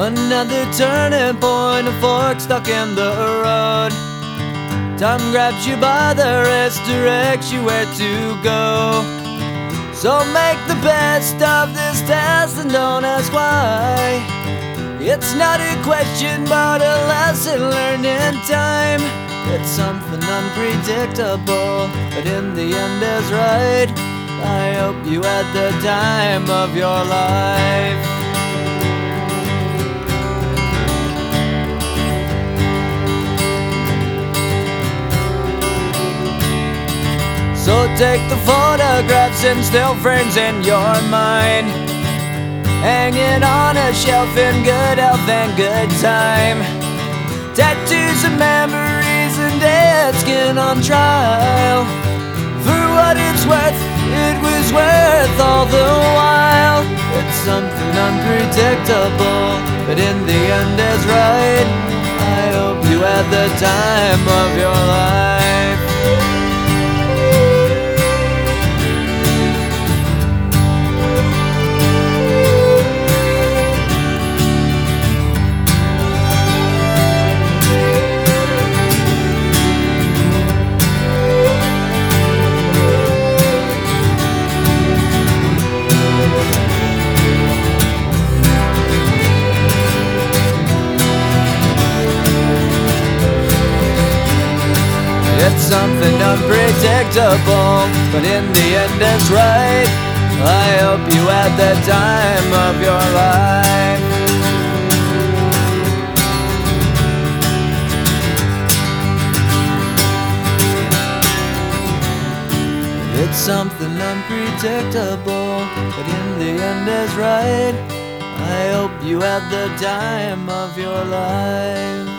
Another turning point, a fork stuck in the road. Time grabs you by the wrist, directs you where to go. So make the best of this test and don't ask why. It's not a question but a lesson learned in time. It's something unpredictable, but in the end is right. I hope you had the time of your life. So take the photographs and still frames in your mind, hanging on a shelf in good health and good time. Tattoos and memories and dead skin on trial. For what it's worth, it was worth all the while. It's something unpredictable, but in the end is right. I hope you had the time of your life. It's something unpredictable, but in the end it's right. I hope you had the time of your life. It's something unpredictable, but in the end is right. I hope you had the time of your life.